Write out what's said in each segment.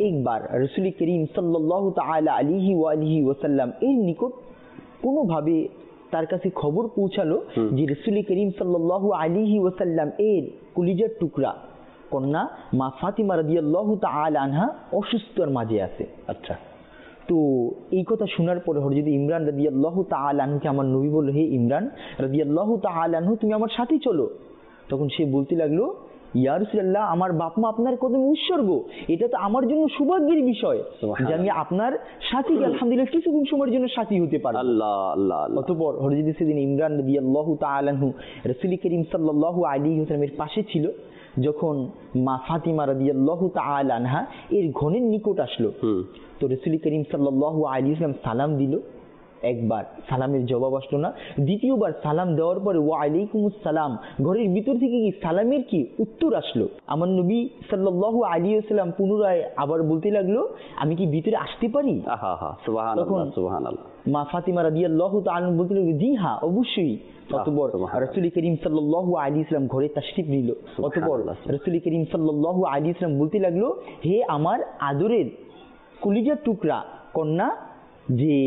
একবার রাসূল করিম সাল্লাল্লাহু তাআলা আলাইহি ওয়া আলিহি ওয়াসাল্লাম এর নিকট কোনোভাবে তার কাছে খবর পৌঁছালো যে রাসূল করিম সাল্লাল্লাহু আলাইহি ওয়াসাল্লাম এর কলিজার টুকরা কন্যা মা ফাতিমা রাদিয়াল্লাহু তাআলা আনহা অসুস্থর মাঝে আছে। আচ্ছা, তো এই কথা শোনার পরে হযরত ইমরান রাদিয়াল্লাহু তাআলা আনহুকে আমার নবী বলল, হে ইমরান রাদিয়াল্লাহু তাআলা আনহু, তুমি আমার সাথে চলো। তখন সে বলতে লাগলো, ইয়া রাসূলুল্লাহ, আমার বাপ মা আপনার কদমে উৎসর্গ, এটা তো আমার জন্য সৌভাগ্যের বিষয় যে আমি আপনার সাথী আলহামদুলিল্লাহ কিছুক্ষণ সময়ের জন্য সাথী হতে পারবো। আল্লাহ আল্লাহ আল্লাহ। অতঃপর হযরত সেদিন ইমরান রাদিয়াল্লাহু তাআলা আনহু রাসূল করিম সাল্লাল্লাহু আলাইহি ওয়াসাল্লামের পাশে ছিল। যখন মা ফাতিমা রাদিয়াল্লাহু তাআলা আনহা এর ঘনের নিকট আসলো, তো রাসূল করিম সাল্লাল্লাহু আলাইহি ওয়াসাল্লাম সালাম দিল। একবার সালামের জবাব আসলো না, দ্বিতীয়বার সালাম দেওয়ার পরে ওয়া আলাইকুমুস সালাম ঘরের ভিতর থেকে কি সালামের কি উত্তর আসলো। আমার নবী সাল্লাল্লাহু আলাইহি ওয়াসাল্লাম পুনরায় আবার বলতে লাগলো, আমি কি ভিতরে আসতে পারি? সুবহানাল্লাহ সুবহানাল্লাহ। মা ফাতিমা রাদিয়াল্লাহু তাআলা বলতে লাগলো, জি হ্যাঁ অবশ্যই। অতঃপর রাসূল করিম সাল্লাল্লাহু আলাইহি ওয়াসাল্লাম ঘরে তাশরীফ নিল। অতঃপর রাসূল করিম সাল্লাল্লাহু আলাইহি ওয়াসাল্লাম বলতে লাগলো, হে আমার আদরের কলিজার টুকরা কন্যা, যে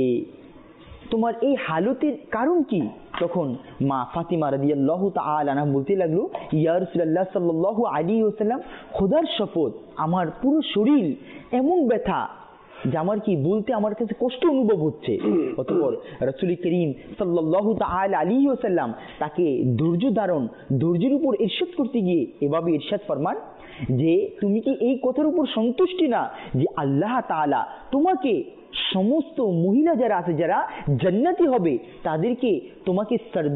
তোমার এই হালতের কারণ কি? তখন মা ফাতিমা রাদিয়াল্লাহু তাআলা আনহা বলতে লাগলো, ইয়া রাসূলুল্লাহ সাল্লাল্লাহু আলাইহি ওয়াসাল্লাম, খোদার শপথ আমার পুরো শরীর এমন ব্যথা যে আমার কি বলতে আমার কাছে কষ্ট অনুভব হচ্ছে। অতঃপর রাসূল করিম সাল্লাল্লাহু তাআলা আলাইহি ওয়াসাল্লাম তাকে ধৈর্যের উপর ইরশাদ করতে গিয়ে এভাবে ইরশাদ ফরমান যে তুমি কি এই কথার উপর সন্তুষ্টি না যে আল্লাহ তাআলা তোমাকে সমস্ত মহিলা যারা আছে যারা জান্নাতি হবে তাদেরকে তোমাকে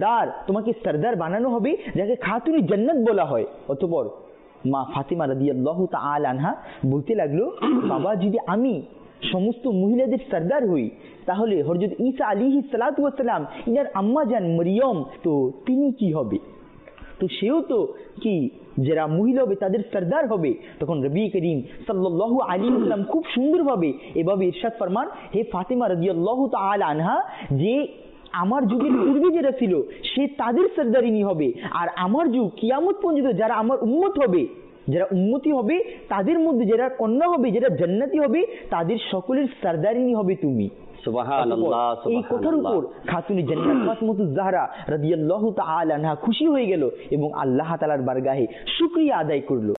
সরদার বানানো হবে, যাকে খাতুনে জান্নাত বলা হয়। অতঃপর মা ফাতিমা রাদিয়াল্লাহু তাআলা আনহা বলতে লাগলো, বাবা যদি আমি সমস্ত মহিলাদের সরদার হই তাহলে হযরত ঈসা আলাইহিস সালাতু ওয়াস সালাম ইনার আম্মা জান মরিয়ম তো তিনি কি হবে? তো সেও তো কি যারা মহিলা হবে তাদের সরদার হবে। তখন নবী করিম সাল্লাল্লাহু আলাইহি ওয়াসাল্লাম খুব সুন্দরভাবে এভাবে ইরশাদ ফরমান, হে ফাতিমা রাদিয়াল্লাহু তাআলা আনহা, যে আমার যুগের পূর্বে যারা ছিল সে তাদের সরদারিনী হবে, আর আমার যুগ কিয়ামত পর্যন্ত যারা আমার উম্মত হবে, যারা উম্মতি হবে তাদের মধ্যে যারা কন্যা হবে, যারা জান্নাতি হবে তাদের সকলের সরদারিনী হবে তুমি। সুবহানাল্লাহ। এই কথার উপর খাতুনে জান্নাত ফাতিমাতুজ জাহরা রাদিয়াল্লাহু তাআলা আনহা খুশি হয়ে গেল এবং আল্লাহ তাআলার বারগাহে শুকরিয়া আদায় করলো।